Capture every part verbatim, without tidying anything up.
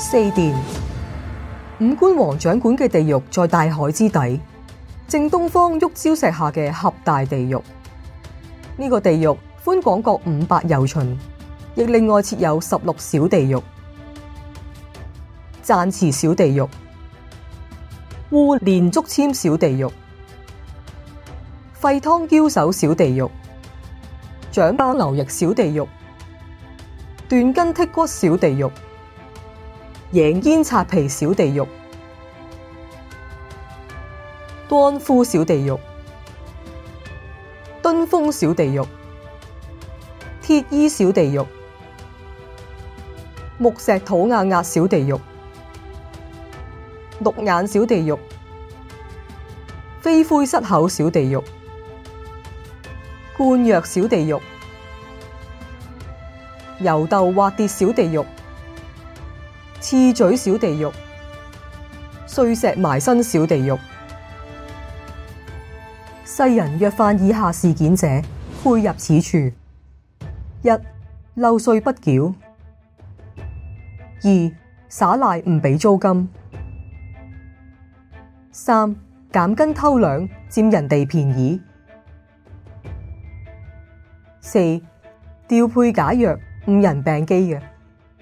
四殿，五官王掌管嘅地獄在大海之底，正東方玉礁石下嘅合大地獄。呢、這個地獄寬廣各五百由旬，亦另外設有十六小地獄。讚池小地獄、烏連竹籤小地獄、沸湯憍首小地獄、掌巴流液小地獄、斷筋剔骨小地獄、贏煙擦皮小地獄、端夫小地獄、敦風小地獄、鐵衣小地獄、木石土壓壓小地獄、綠眼小地獄、飛灰失口小地獄、灌藥小地獄、油豆滑跌小地獄、刺嘴小地獄、碎石埋身小地獄。世人若犯以下事件者，配入此處：一、漏稅不繳；二、耍賴唔俾租金；三、減斤偷兩，佔人哋便宜；四、調配假藥，誤人病機嘅；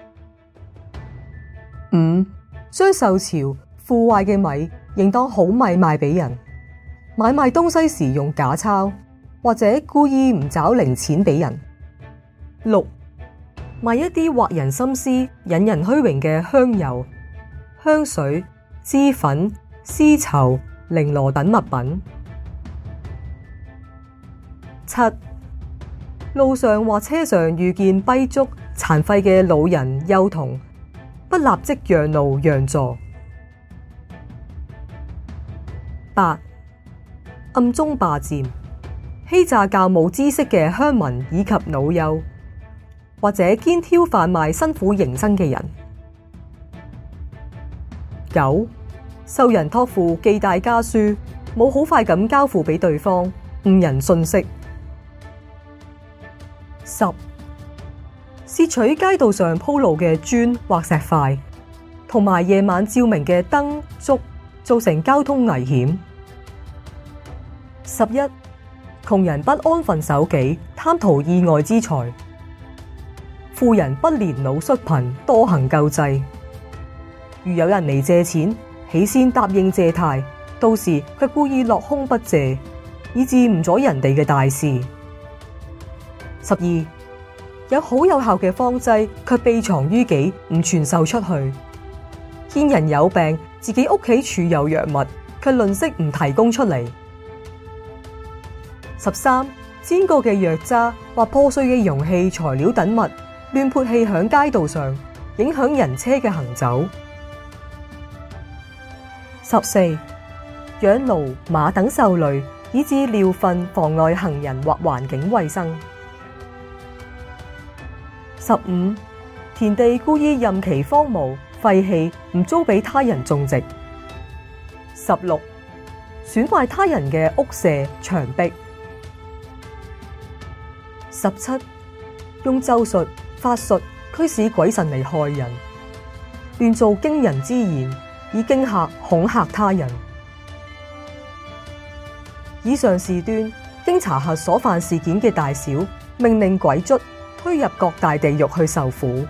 五、將受潮腐壞嘅米認當好米賣俾人，買賣東西時用假鈔，或者故意唔找零錢俾人；六、賣一啲惑人心思、引人虛榮嘅香油、香水、脂粉、絲綢、綾羅等物品；七、路上或車上遇見跛足、殘廢嘅老人、幼童，不立即讓路讓座；八、暗中霸佔，欺詐較冇知識嘅鄉民以及老幼，或者肩挑販賣辛苦營生嘅人；九、受人託付寄帶家書，冇好快咁交付俾對方，誤人信息；十、竊取街道上鋪路嘅磚或石塊，同埋夜晚照明嘅燈燭，造成交通危險；十一、窮人不安分守己，貪圖意外之財；富人不年老恤貧，多行救濟。如有人嚟借錢，起先答應借貸，到時卻故意落空不借，以致誤咗人哋嘅大事。十二、有好有效嘅方劑，卻秘藏於己，唔傳授出去。見人有病，自己屋企儲有藥物，卻吝嗇唔提供出嚟。十三、煎過嘅藥渣或破碎嘅容器、材料等物，亂潑棄響街道上，影響人車嘅行走。十四、養驢馬等獸類，以致尿糞妨礙行人或環境衛生。十五、田地故意任其荒蕪廢棄，唔租俾他人種植。十六、損壞他人嘅屋舍牆壁。十七、用咒術法術驅使鬼神嚟害人，亂造驚人之言，以驚嚇恐嚇他人。以上事端經查核所犯事件嘅大小，命令鬼卒推入各大地獄去受苦，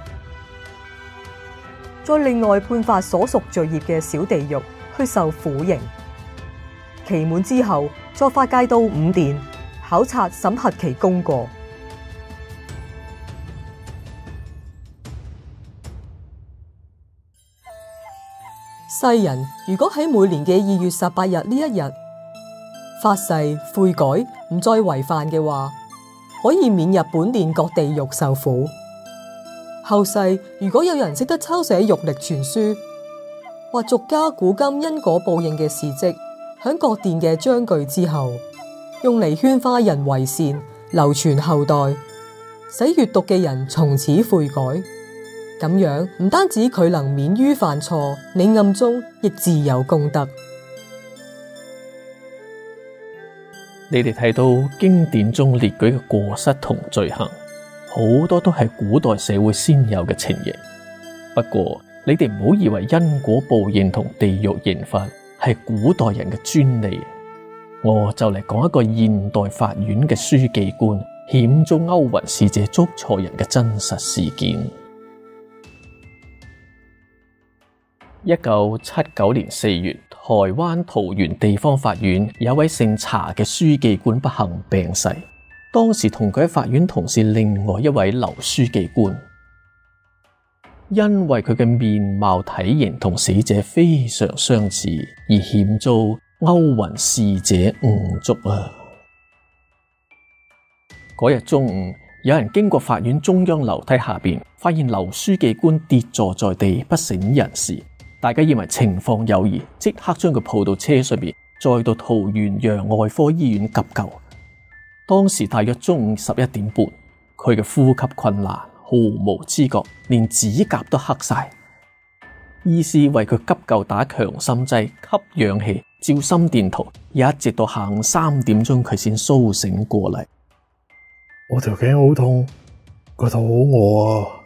再另外判發所屬罪業嘅小地獄去受苦刑。期滿之後，再發界到五殿考察審核其功過。世人如果喺每年嘅二月十八日呢一日發誓悔改，唔再違犯嘅話，可以免入本殿各地獄受苦。後世如果有人識得抄寫玉歷傳書或俗家古今因果報應嘅事跡，響各殿嘅章句之後，用嚟勸化人為善，流傳後代，使閱讀嘅人從此悔改。咁樣唔單止佢能免於犯錯，你暗中亦自有功德。 你哋睇到經典中列舉嘅過失同罪行，好多都係古代社會先有嘅情形。不過你哋唔好以為因果報應同地獄刑罰係古代人嘅專利，我就嚟講一個現代法院嘅書記官險遭勾魂使者捉錯人嘅真實事件。一九七九年四月，台灣桃園地方法院有位姓查嘅書記官不幸病逝，當時同佢喺法院同事另外一位劉書記官，因為佢嘅面貌體型同死者非常相似，而險遭勾魂使者誤捉啊！嗰日中午，有人經過法院中央樓梯下邊，發現劉書記官跌坐在地，不省人事。大家認為情況有異，即刻將佢抱到車上邊，再到桃園陽外科醫院急救。當時大約中午十一點半，佢嘅呼吸困難，毫無知覺，連指甲都黑晒。醫師為佢急救打強心劑、吸氧氣、照心電圖，一直到下午三點鐘，佢先蘇醒過嚟。 我條頸好痛，個肚好餓啊！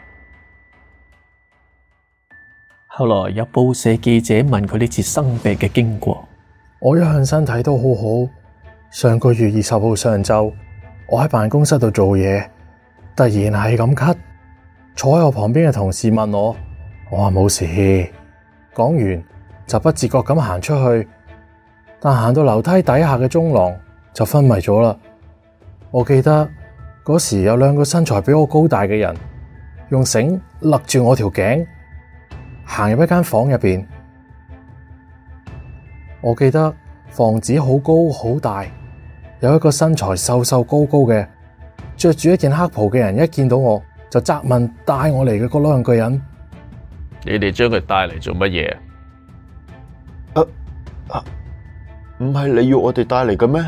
後來有報社記者問佢呢次生病嘅經過， 我一向身體都好好。上個月二十號上晝，我喺辦公室度做嘢，突然係咁咳。坐喺我旁邊嘅同事問我，我話冇事。講完就不自覺咁行出去，但行到樓梯底下嘅中廊就昏迷咗啦。我記得嗰時有兩個身材比我高大嘅人用繩勒住我條頸，行入一間房入邊。我記得房子好高好大，有一個身材瘦瘦高高嘅着住一件黑袍嘅人，一見到我就責問帶我嚟嘅嗰兩個人， 你哋將佢帶嚟做乜嘢？ 啊啊，唔係你要我哋帶嚟嘅咩？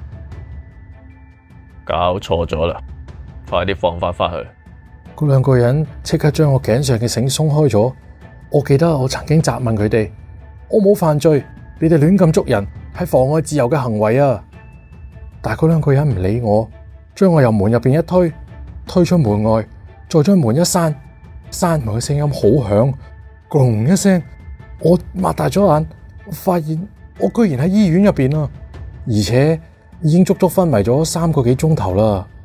搞錯咗啦，快啲放翻返去。 嗰兩個人即刻將我頸上嘅繩鬆開咗。我記得我曾經責問佢哋，我冇犯罪，你哋亂咁捉人係妨礙自由嘅行為啊！但係嗰兩個人唔理我，將我由門入邊一推，推出門外，再將門一閂，閂門嘅聲音好響，轟一聲，我擘大咗眼，發現我居然喺醫院入邊啊！而且已經足足昏迷咗三個幾鐘頭啦。